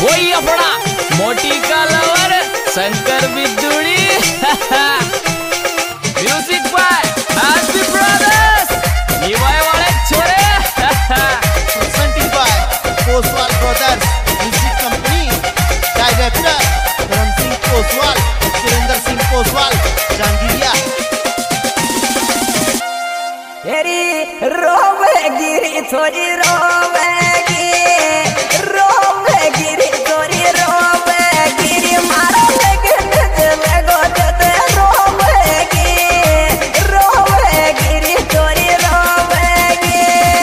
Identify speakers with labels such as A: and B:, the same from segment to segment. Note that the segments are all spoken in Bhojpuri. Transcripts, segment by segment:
A: वही अपना मोटी का lover Shankar Bidduri music by SB brothers Nivai वाले छोरे
B: presented by Poswal Brothers Music Company Director Karan Singh Poswal Surinder Singh Poswal Jangiria
C: तेरी रोवेगी रे छोरी रोवेगी रोवेगी रे छोरी रोवेगी रे मारो लगन लगो ते रोवेगी रोवेगी रे छोरी रोवेगी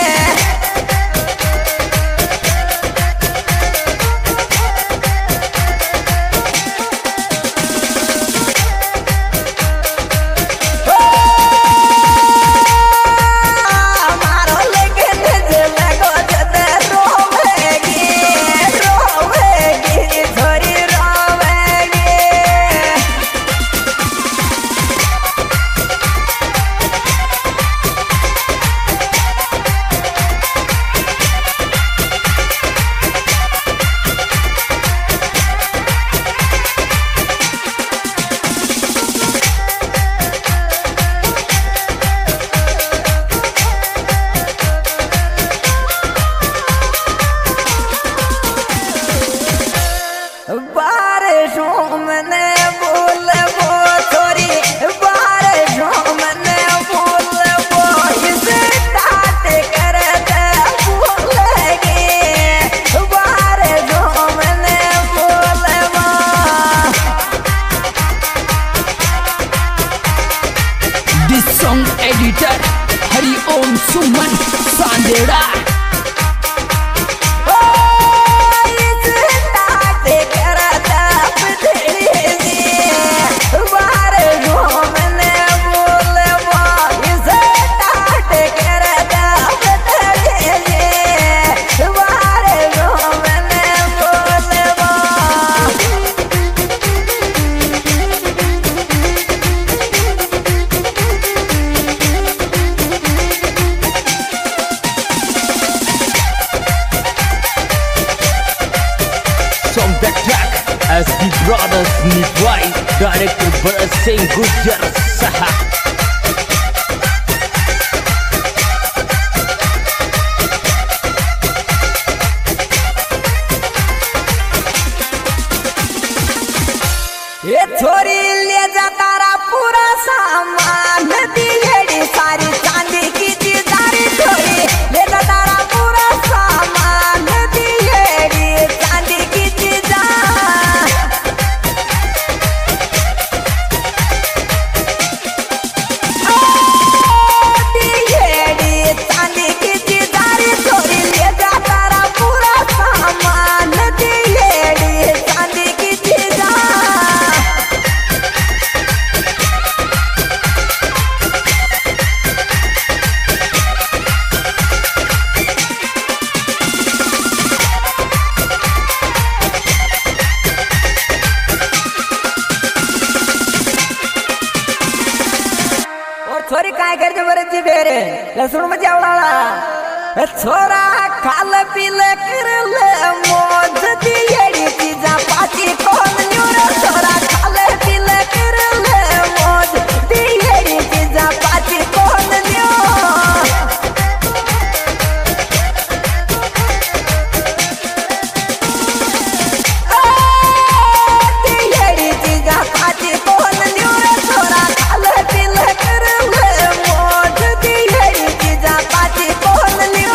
C: बारिशों में बोल वो छोरी बारिशों में बोल वो इसे डांट कर दे बोलेगी बारिशों में बोल वो
A: this song editor Hariom Suman Sanderha SB Brothers Nivai Director Bharat Singh Gujjar Saha
C: ये छोरी ले जा तारा पूरा सामान दिएड़ी सारी चांदी की चीजारी छोरी ले जा तारा पूरा सामान दिएड़ी चांदी की चीजा दिएड़ी चांदी की चीजारी छोरी ले जा तारा पूरा सामान दिएड़ी चांदी की चीजा छोरी काय करते बरेच बेरे लसूण मजा आवला छोरा खाल पिल करल मोज दिएड़ी चीजा पाची कोण न्यूर छोरा खाल पिल करल मोज दिएड़ी चीजा पाची कोण न्यू दिएड़ी चीजा पाची कोण न्यूर छोरा खाल पिल करल मोज दिएड़ी चीजा पाची कोण न्यू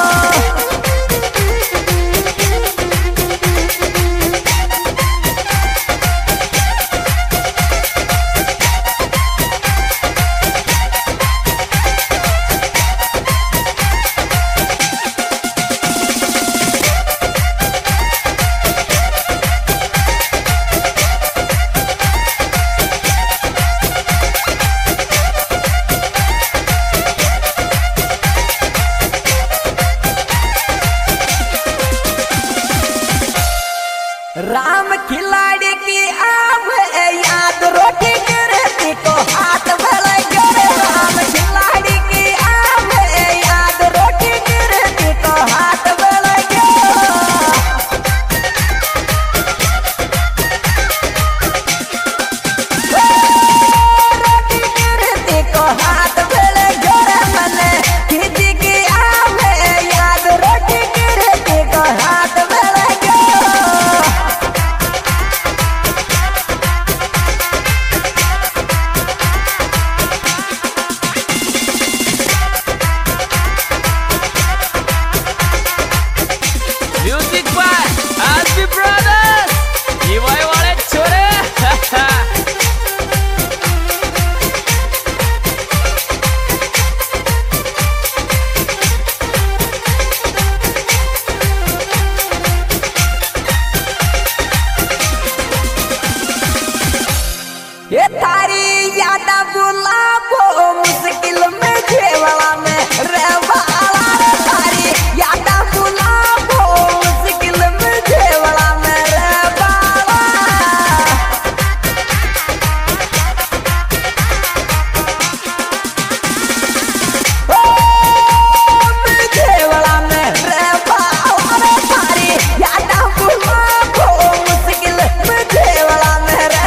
C: राम खिलाड़ी की आवे याद रोटी करती को हाथ भले करे राम खिलाड़ी की आवे याद रोटी करती को हाथ भले
A: music by SB brothers Nivai वाले छोरे
C: ये तारी याद बुलाबो मुश्किल में जेवला में रे वाला रे तारी याद बुलाबो मुश्किल में जेवला में रे वाला ओ जेवला में रे वाला रे तारी याद बुलाबो मुश्किल में जेवला में रे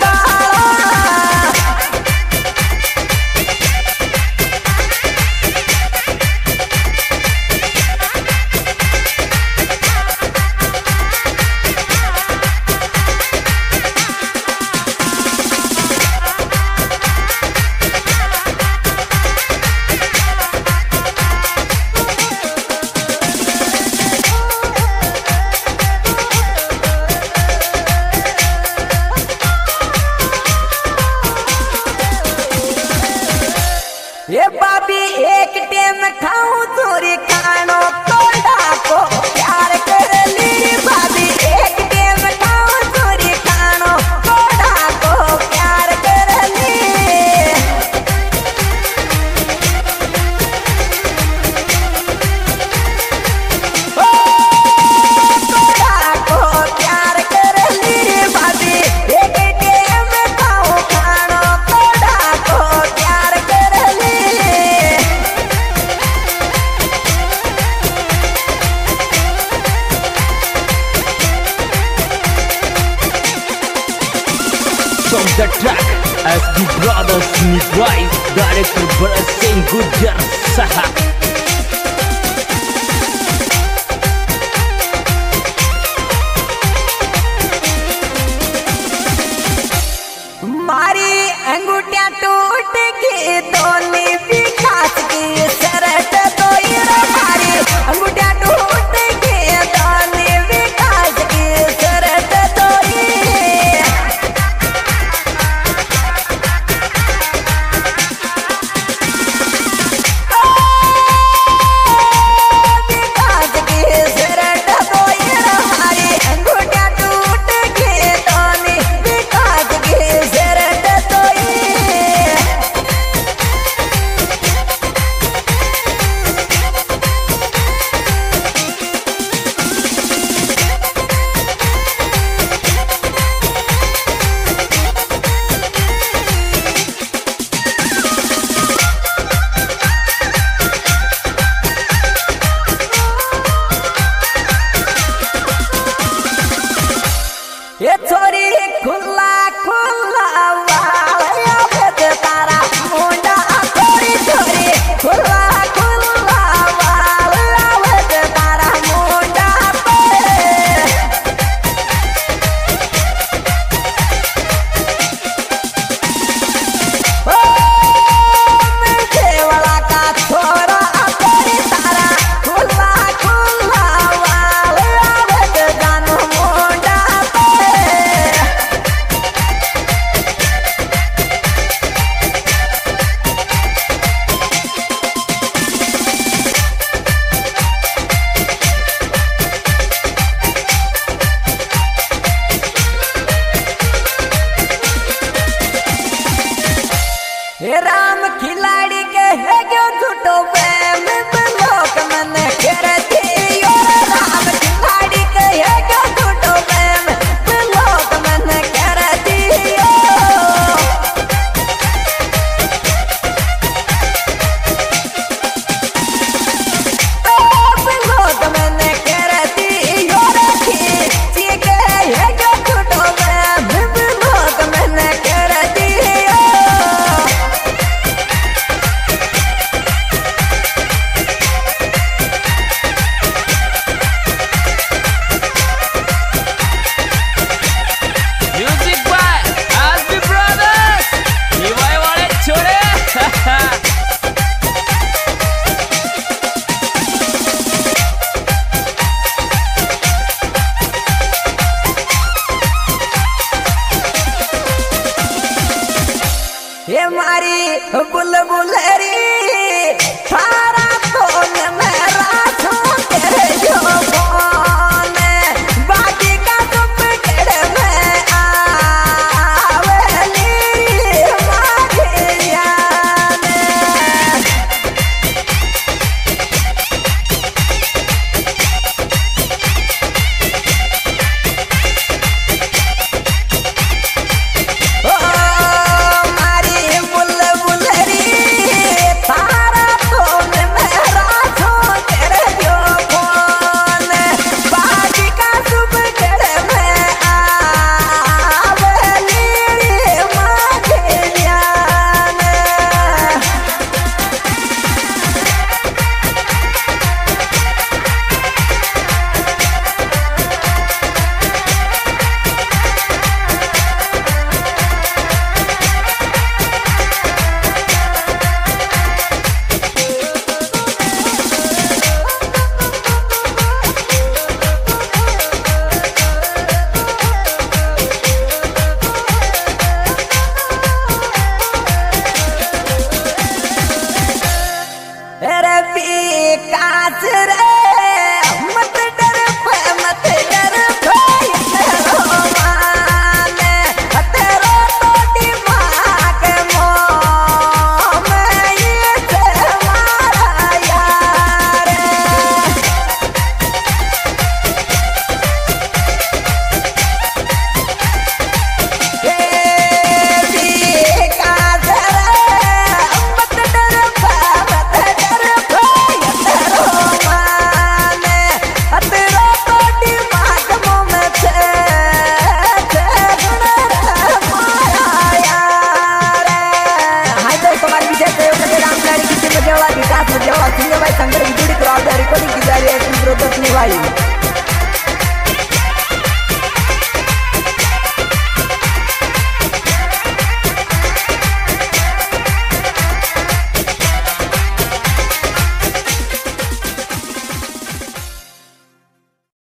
C: ये बाबी एक टाइम खाऊं चोरी खानो तोड़ा को प्यार कर ली बाबी एक टाइम खाऊं चोरी खानो तोड़ा को प्यार कर ली ओ तोड़ा को प्यार कर ली बाबी एक टाइम खाऊं खानो तोड़ा को प्यार कर ली
A: From the track ASB Brothers Niwai Director Barasin Gujar Saha